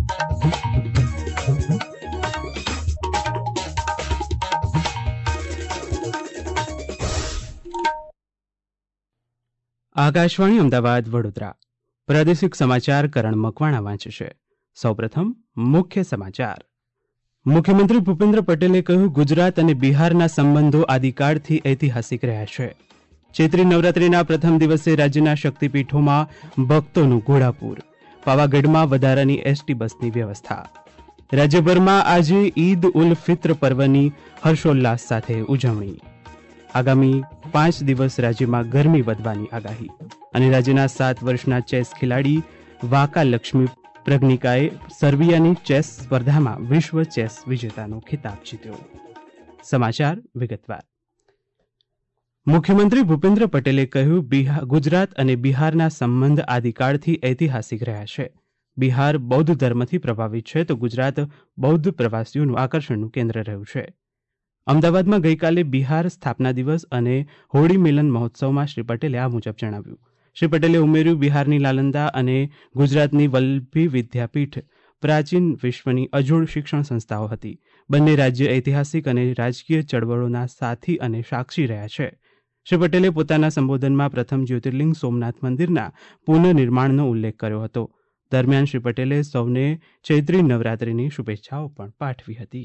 આકાશવાણી અમદાવાદ વડોદરા પ્રાદેશિક સમાચાર કરણ મકવાણા વાંચે છે. સૌપ્રથમ મુખ્ય સમાચાર. મુખ્યમંત્રી ભૂપેન્દ્ર પટેલે કહ્યું, ગુજરાત અને બિહારના સંબંધો આદિકાળથી ઐતિહાસિક રહ્યા છે. ચૈત્રી નવરાત્રિના પ્રથમ દિવસે રાજ્યના શક્તિપીઠોમાં ભક્તોનું ઘોડાપૂર. પાવાગઢમાં વધારાની એસટી બસની વ્યવસ્થા. રાજ્યભરમાં આજે ઈદ ઉલ ફિત્ર પર્વની હર્ષોલ્લાસ સાથે ઉજવણી. આગામી 5 દિવસ રાજ્યમાં ગરમી વધવાની આગાહી. અને રાજ્યના 7 વર્ષના ચેસ ખેલાડી વાકા લક્ષ્મી પ્રજ્ઞિકાએ સર્બિયાની ચેસ સ્પર્ધામાં વિશ્વ ચેસ વિજેતાનો ખિતાબ જીત્યો. સમાચાર વિગતવાર. મુખ્યમંત્રી ભૂપેન્દ્ર પટેલે કહ્યું, ગુજરાત અને બિહારના સંબંધ આદિકાળથી ઐતિહાસિક રહ્યા છે. બિહાર બૌદ્ધ ધર્મથી પ્રભાવિત છે તો ગુજરાત બૌદ્ધ પ્રવાસીઓનું આકર્ષણનું કેન્દ્ર રહ્યું છે. અમદાવાદમાં ગઈકાલે બિહાર સ્થાપના દિવસ અને હોળી મિલન મહોત્સવમાં શ્રી પટેલે આ મુજબ જણાવ્યું. શ્રી પટેલે ઉમેર્યું, બિહારની નાલંદા અને ગુજરાતની વલ્લભી વિદ્યાપીઠ પ્રાચીન વિશ્વની અજોડ શિક્ષણ સંસ્થાઓ હતી. બંને રાજ્ય ઐતિહાસિક અને રાજકીય ચળવળોના સાથી અને સાક્ષી રહ્યા છે. શ્રી પટેલે પોતાના સંબોધનમાં પ્રથમ જ્યોતિર્લિંગ સોમનાથ મંદિરના પુનઃનિર્માણનો ઉલ્લેખ કર્યો હતો. દરમિયાન શ્રી પટેલે સૌને ચૈત્રી નવરાત્રિની શુભેચ્છાઓ પણ પાઠવી હતી.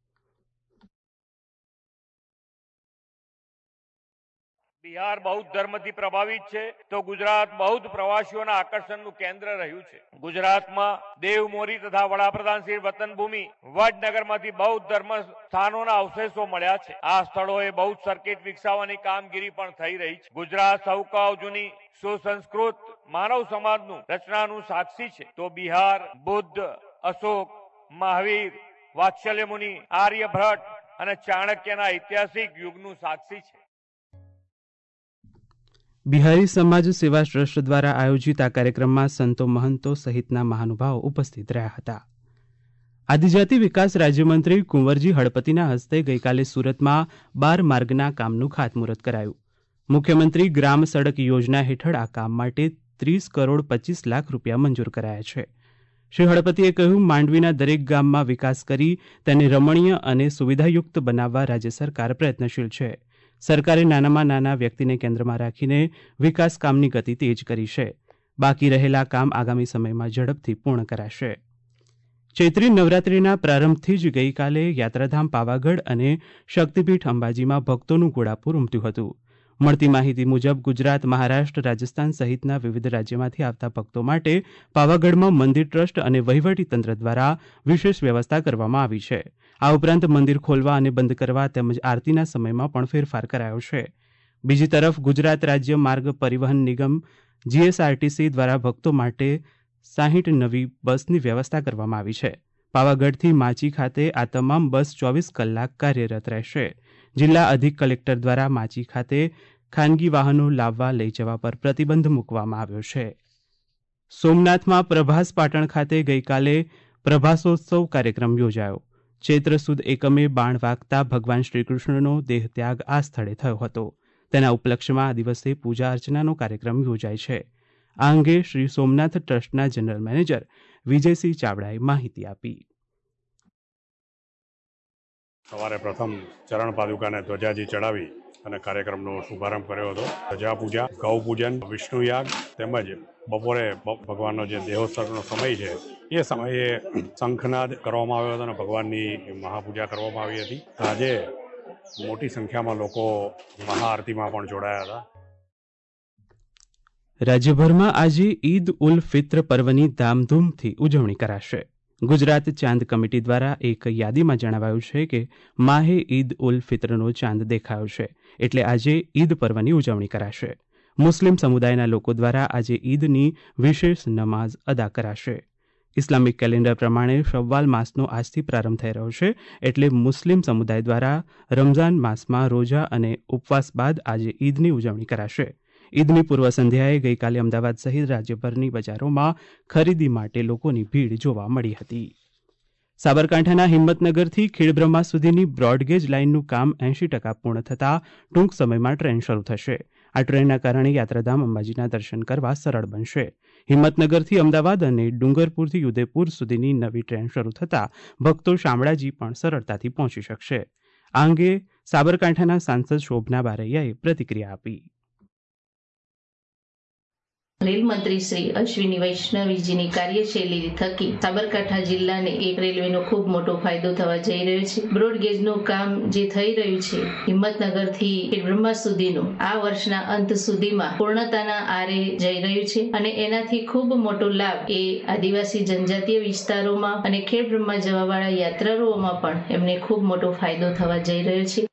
બિહાર બૌદ્ધ ધર્મથી પ્રભાવિત છે તો ગુજરાત બૌદ્ધ પ્રવાસીઓના આકર્ષણનું કેન્દ્ર રહ્યું છે. ગુજરાતમાં દેવમોરી તથા વડાપ્રધાન શ્રી વતનભૂમિ વડનગરમાંથી બૌદ્ધ ધર્મ સ્થાનોના અવશેષો મળ્યા છે. આ સ્થળોએ બૌદ્ધ સર્કિટ વિકસાવવાની કામગીરી પણ થઈ રહી છે. ગુજરાત સૌકાવ જૂની સુસંસ્કૃત માનવ સમાજનું રચનાનું સાક્ષી છે તો બિહાર બુદ્ધ, અશોક, મહાવીર, વાત્સલ્ય મુનિ, આર્યભટ્ટ અને ચાણક્યના ઐતિહાસિક યુગનું સાક્ષી છે. બિહારી સમાજ સેવા ટ્રસ્ટ દ્વારા આયોજિત આ કાર્યક્રમમાં સંતો મહંતો સહિતના મહાનુભાવો ઉપસ્થિત રહ્યા હતા. આદિજાતિ વિકાસ રાજ્યમંત્રી કુંવરજી હળપતિના હસ્તે ગઈકાલે સુરતમાં 12 માર્ગના કામનું ખાતમુહૂર્ત કરાયું. મુખ્યમંત્રી ગ્રામ સડક યોજના હેઠળ આ કામ માટે 30 કરોડ 25 લાખ રૂપિયા મંજૂર કરાયા છે. શ્રી હળપતિએ કહ્યું, માંડવીના દરેક ગામમાં વિકાસ કરી તેને રમણીય અને સુવિધાયુક્ત બનાવવા રાજ્ય સરકાર પ્રયત્નશીલ છે. સરકારે નાનામાં નાના વ્યક્તિને કેન્દ્રમાં રાખીને વિકાસ કામની ગતિ તેજ કરી છે. બાકી રહેલા કામ આગામી સમયમાં ઝડપથી પૂર્ણ કરાશે. ચૈત્રી નવરાત્રિના પ્રારંભથી જ ગઈકાલે યાત્રાધામ પાવાગઢ અને શક્તિપીઠ અંબાજીમાં ભક્તોનું ઘોડાપૂર ઉમટ્યું હતું. મળતી માહિતી મુજબ ગુજરાત, મહારાષ્ટ્ર, રાજસ્થાન સહિતના વિવિધ રાજ્યોમાંથી આવતા ભક્તો માટે પાવાગઢમાં મંદિર ટ્રસ્ટ અને વહીવટી તંત્ર દ્વારા વિશેષ વ્યવસ્થા કરવામાં આવી છે. આ ઉપરાંત મંદિર ખોલવા અને બંધ કરવા તેમજ આરતીના સમયમાં પણ ફેરફાર કરાયો છે. બીજી તરફ ગુજરાત રાજ્ય માર્ગ પરિવહન નિગમ GSRTC દ્વારા ભક્તો માટે 60 નવી બસની વ્યવસ્થા કરવામાં આવી છે. પાવાગઢથી માચી ખાતે આ તમામ બસ 24 કલાક કાર્યરત રહેશે. જિલ્લા અધિક કલેક્ટર દ્વારા માચી ખાતે ખાનગી વાહનો લાવવા લઈ જવા પર પ્રતિબંધ મૂકવામાં આવ્યો છે. સોમનાથમાં પ્રભાસ પાટણ ખાતે ગઈકાલે પ્રભાસોત્સવ કાર્યક્રમ યોજાયો. ચૈત્ર સુદ એકમે બાણ વાગતા ભગવાન શ્રીકૃષ્ણનો દેહત્યાગ આ સ્થળે થયો હતો. તેના ઉપલક્ષ્યમાં આ દિવસે પૂજા અર્ચનાનો કાર્યક્રમ યોજાય છે. આ અંગે શ્રી સોમનાથ ટ્રસ્ટના જનરલ મેનેજર વિજયસિંહ ચાવડાએ માહિતી આપી. સવારે પ્રથમ ચરણ પાદુકાને ધ્વજાજી ચડાવી અને કાર્યક્રમનો શુભારંભ કર્યો હતો. ધ્વજા પૂજા, ગૌ પૂજન, વિષ્ણુયાગ તેમજ બપોરે ભગવાનનો જે દેહોત્સવનો સમય છે એ સમયે શંખનાદ કરવામાં આવ્યો હતો અને ભગવાનની મહાપૂજા કરવામાં આવી હતી. આજે મોટી સંખ્યામાં લોકો મહાઆરતીમાં પણ જોડાયા હતા. રાજ્યભરમાં આજે ઈદ ઉલ ફિત્ર પર્વની ધામધૂમથી ઉજવણી કરાશે. ગુજરાત ચાંદ કમિટી દ્વારા એક યાદીમાં જણાવાયું છે કે માહે ઈદ ઉલ ફિત્રનો ચાંદ દેખાયો છે એટલે આજે ઈદ પર્વની ઉજવણી કરાશે. મુસ્લિમ સમુદાયના લોકો દ્વારા આજે ઈદની વિશેષ નમાઝ અદા કરાશે. ઇસ્લામિક કેલેન્ડર પ્રમાણે શવ્વાલ માસનો આજથી પ્રારંભ થઈ રહ્યો છે એટલે મુસ્લિમ સમુદાય દ્વારા રમઝાન માસમાં રોજા અને ઉપવાસ બાદ આજે ઈદની ઉજવણી કરાશે. ઈદની પૂર્વ સંધ્યાએ ગઈકાલે અમદાવાદ સહિત રાજ્યભરની બજારોમાં ખરીદી માટે લોકોની ભીડ જોવા મળી હતી. સાબરકાંઠાના હિંમતનગરથી ખેડબ્રહ્મા સુધીની બ્રોડગેજ લાઇનનું કામ 80% પૂર્ણ થતાં ટૂંક સમયમાં ટ્રેન શરૂ થશે. આ ટ્રેનના કારણે યાત્રાધામ અંબાજીના દર્શન કરવા સરળ બનશે. હિંમતનગરથી અમદાવાદ અને ડુંગરપુરથી ઉદયપુર સુધીની નવી ટ્રેન શરૂ થતાં ભક્તો શામળાજી પણ સરળતાથી પહોંચી શકશે. આ અંગે સાબરકાંઠાના સાંસદ શોભના બારૈયાએ પ્રતિક્રિયા આપી. રેલ મંત્રી શ્રી અશ્વિની વૈષ્ણવીજીની કાર્યશૈલી થકી સાબરકાંઠા જિલ્લાને એક રેલવેનો ખૂબ મોટો ફાયદો થવા જઈ રહ્યો છે. બ્રોડગેજનું કામ જે થઈ રહ્યું છે હિંમતનગરથી બ્રહ્મા સુધીનું આ વર્ષના અંત સુધીમાં પૂર્ણતાના આરે જઈ રહ્યું છે અને એનાથી ખૂબ મોટો લાભ એ આદિવાસી જનજાતીય વિસ્તારોમાં અને ખેડ બ્રહ્મા જવાવાળા યાત્રાળુઓમાં પણ એમને ખૂબ મોટો ફાયદો થવા જઈ રહ્યો છે.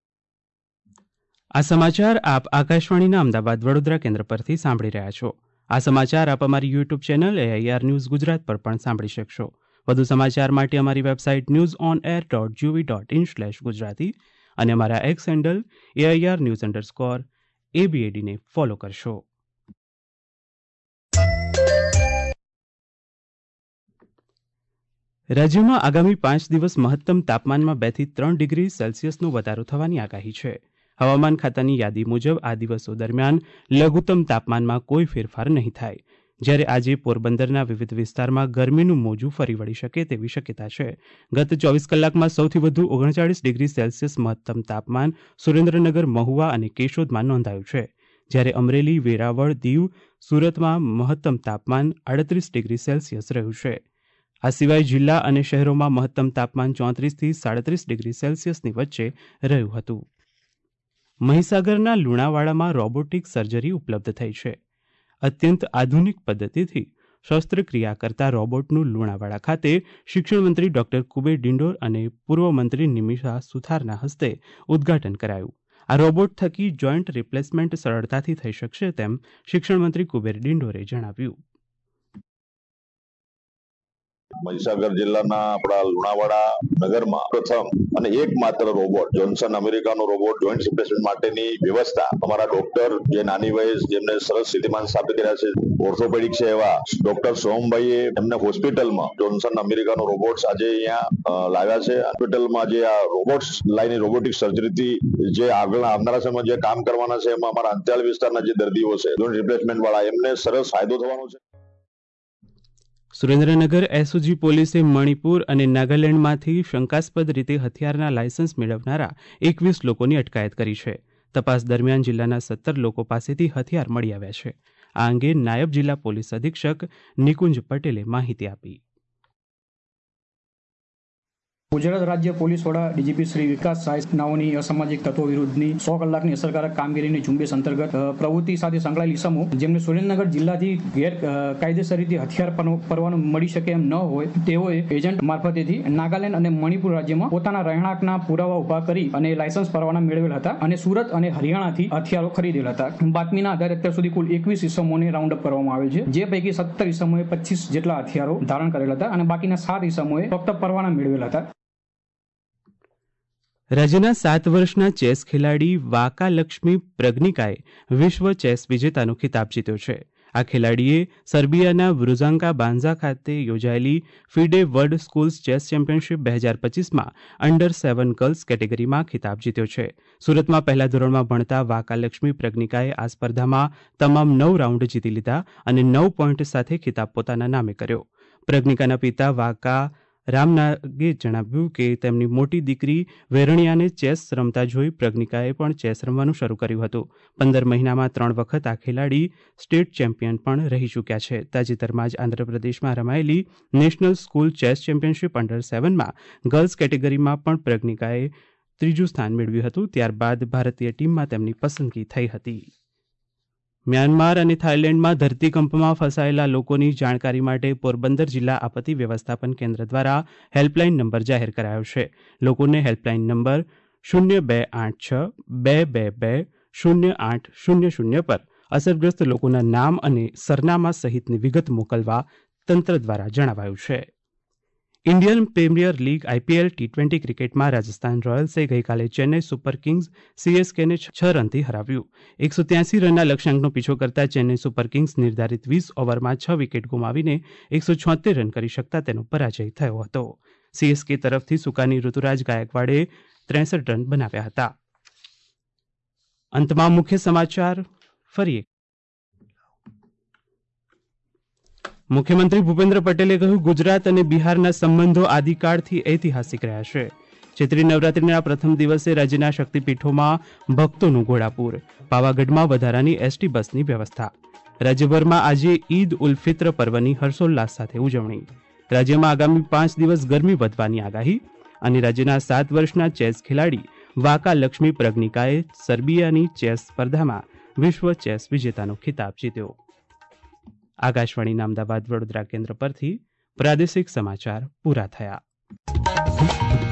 આ સમાચાર આપ આકાશવાણીના અમદાવાદ વડોદરા કેન્દ્ર પરથી સાંભળી રહ્યા છો. આ સમાચાર આપ અમારી YouTube channel AIR news Gujarat પર પણ સાંભળી શકશો. વધુ સમાચાર માટે અમારી વેબસાઇટ newsonair.gov.in/gujarati અને અમારા એક્સ હેન્ડલ AIR_ABAD ને ફોલો કરશો. રાજ્યમાં આગામી 5 દિવસ મહત્તમ તાપમાનમાં 2 થી 3 ડિગ્રી સેલ્સિયસનો વધારો થવાની આગાહી છે. હવામાન ખાતાની યાદી મુજબ આ દિવસો દરમિયાન લઘુત્તમ તાપમાનમાં કોઈ ફેરફાર નહીં થાય. જ્યારે આજે પોરબંદરના વિવિધ વિસ્તારમાં ગરમીનું મોજું ફરી વળી શકે તેવી શક્યતા છે. ગત 24 કલાકમાં સૌથી વધુ 39 ડિગ્રી સેલ્સિયસ મહત્તમ તાપમાન સુરેન્દ્રનગર, મહુવા અને કેશોદમાં નોંધાયું છે. જ્યારે અમરેલી, વેરાવળ, દીવ, સુરતમાં મહત્તમ તાપમાન 38 ડિગ્રી સેલ્સિયસ રહ્યું છે. આ સિવાય જિલ્લા અને શહેરોમાં મહત્તમ તાપમાન 34 થી 37 ડિગ્રી સેલ્સિયસની વચ્ચે રહ્યું હતું. મહીસાગરના લુણાવાડામાં રોબોટિક સર્જરી ઉપલબ્ધ થઈ છે. અત્યંત આધુનિક પદ્ધતિથી શસ્ત્રક્રિયા કરતા રોબોટનું લુણાવાડા ખાતે શિક્ષણ મંત્રી ડોક્ટર કુબેર ડિંડોર અને પૂર્વ મંત્રી નિમિષા સુથારના હસ્તે ઉદ્ઘાટન કરાયું. આ રોબોટ થકી જોઇન્ટ રિપ્લેસમેન્ટ સરળતાથી થઈ શકશે તેમ શિક્ષણ મંત્રી કુબેર ડિંડોરે જણાવ્યું. મહીસાગર જિલ્લાના આપણા લુણાવાડા નગરમાં પ્રથમ અને એકમાત્ર રોબોટ જોન્સન અમેરિકાનો રોબોટ જોઈન્ટ રિપ્લેસમેન્ટ માટેની વ્યવસ્થા અમારા ડોક્ટર જે નાની વયે જેમને સરસ સ્થિતિમાન સ્થાપિત કર્યા છે, ઓર્થોપેડિક છે એવા ડોક્ટર સોમભાઈએ એમને હોસ્પિટલમાં જોન્સન અમેરિકાનો રોબોટ્સ આજે અહીંયા લાવ્યા છે. હોસ્પિટલમાં જે આ રોબોટ્સ લાઈને રોબોટિક સર્જરીથી જે આવનારા સમયમાં જે કામ કરવાના છે એમાં અમારા અંતરિયાળ વિસ્તારના જે દર્દીઓ છે જોઈન્ટ રિપ્લેસમેન્ટ વાળા એમને સરસ ફાયદો થવાનો છે. સુરેન્દ્રનગર એસઓજી પોલીસે મણિપુર અને નાગાલેન્ડમાંથી શંકાસ્પદ રીતે હથિયારના લાયસન્સ મેળવનારા 21 લોકોની અટકાયત કરી છે. તપાસ દરમિયાન જિલ્લાના 17 લોકો પાસેથી હથિયાર મળી આવ્યા છે. આ અંગે નાયબ જિલ્લા પોલીસ અધિક્ષક નિકુંજ પટેલે માહિતી આપી. ગુજરાત રાજ્ય પોલીસ વડા ડીજીપી શ્રી વિકાસ સહાય નાઓની અસામાજિક તત્વો વિરુદ્ધની 100 કલાકની અસરકારક કામગીરીની ઝુંબેશ અંતર્ગત પ્રવૃત્તિ સાથે સંકળાયેલ ઇસમો જેમને સુરેન્દ્રનગર જિલ્લાથી ગેરકાયદેસર રીતે હથિયાર પરવાનું મળી શકે એમ ન હોય તેઓએ એજન્ટ મારફતેથી નાગાલેન્ડ અને મણિપુર રાજ્યમાં પોતાના રહેણાંકના પુરાવા ઉભા કરી અને લાયસન્સ પરવાના મેળવેલ હતા અને સુરત અને હરિયાણાથી હથિયારો ખરીદેલા હતા. બાતમીના આધારે અત્યાર સુધી કુલ 21 ઇસમોને રાઉન્ડ અપ કરવામાં આવેલ છે. જે પૈકી 17 ઇસમોએ 25 જેટલા હથિયારો ધારણ કરેલા હતા અને બાકીના 7 ઇસમોએ ફક્ત પરવાના મેળવેલા હતા. રાજ્યના 7 વર્ષના ચેસ ખેલાડી વાકાલક્ષ્મી પ્રજ્ઞિકાએ વિશ્વ ચેસ વિજેતાનો ખિતાબ જીત્યો છે. આ ખેલાડીએ સર્બિયાના વ્રુઝાન્કા બાન્ઝા ખાતે યોજાયેલી FIDE world schools chess championship 2025માં અંડર-7 ગર્લ્સ કેટેગરીમાં ખિતાબ જીત્યો છે. સુરતમાં પહેલા ધોરણમાં ભણતા વાકાલક્ષ્મી પ્રજ્ઞિકાએ આ સ્પર્ધામાં તમામ 9 રાઉન્ડ જીતી લીધા અને 9 પોઈન્ટ સાથે ખિતાબ પોતાના નામે કર્યો. પ્રજ્ઞિકાના પિતા વાકા રામનાગે જણાવ્યું કે તેમની મોટી દીકરી વેરણિયાને ચેસ રમતા જોઈ પ્રજ્ઞિકાએ પણ ચેસ રમવાનું શરૂ કર્યું હતું. 15 મહિનામાં 3 વખત આ ખેલાડી સ્ટેટ ચેમ્પિયન પણ રહી ચૂક્યા છે. તાજેતરમાં જ આંધ્રપ્રદેશમાં રમાયેલી નેશનલ સ્કૂલ ચેસ ચેમ્પિયનશિપ અંડર-7માં ગર્લ્સ કેટેગરીમાં પણ પ્રજ્ઞિકાએ 3જું સ્થાન મેળવ્યું હતું. ત્યારબાદ ભારતીય ટીમમાં તેમની પસંદગી થઈ હતી. મ્યાનમાર અને થાઇલેન્ડમાં ધરતીકંપમાં ફસાયેલા લોકોની જાણકારી માટે પોરબંદર જિલ્લા આપત્તિ વ્યવસ્થાપન કેન્દ્ર દ્વારા હેલ્પલાઇન નંબર જાહેર કરાયો છે. લોકોને હેલ્પલાઇન નંબર 0286-222-0800 પર અસરગ્રસ્ત લોકોના નામ અને સરનામા સહિતની વિગત મોકલવા તંત્ર દ્વારા જણાવાયું છે. Indian premier league IPL T20 ક્રિકેટમાં રાજસ્થાન રોયલ્સે ગઈકાલે ચેન્નઈ સુપર કિંગ્સ CSKને 6 રનથી હરાવ્યું. 183 રનના લક્ષ્યાંકનો પીછો કરતા ચેન્નઈ સુપર કિંગ્સ નિર્ધારિત 20 ઓવરમાં 6 વિકેટ ગુમાવીને 176 રન કરી શકતા તેનો પરાજય થયો હતો. CSK તરફથી સુકાની ઋતુરાજ ગાયકવાડે 63 રન બનાવ્યા હતા. અંતમાં મુખ્ય સમાચાર ફરી. મુખ્યમંત્રી ભૂપેન્દ્ર પટેલે કહ્યું, ગુજરાત અને બિહારના સંબંધો આદિકાળથી ઐતિહાસિક રહ્યા છે. ચૈત્રી નવરાત્રિના પ્રથમ દિવસે રાજ્યના શક્તિપીઠોમાં ભક્તોનું ઘોડાપૂર. પાવાગઢમાં વધારાની એસટી બસની વ્યવસ્થા. રાજ્યભરમાં આજે ઈદ ઉલ ફિત્ર પર્વની હર્ષોલ્લાસ સાથે ઉજવણી. રાજ્યમાં આગામી 5 દિવસ ગરમી વધવાની આગાહી. અને રાજ્યના 7 વર્ષના ચેસ ખેલાડી વાકા લક્ષ્મી પ્રજ્ઞિકાએ સર્બિયાની ચેસ સ્પર્ધામાં વિશ્વ ચેસ વિજેતાનો ખિતાબ જીત્યો. આકાશવાણીના અમદાવાદ વડોદરા કેન્દ્ર પરથી પ્રાદેશિક સમાચાર પૂરા થયા.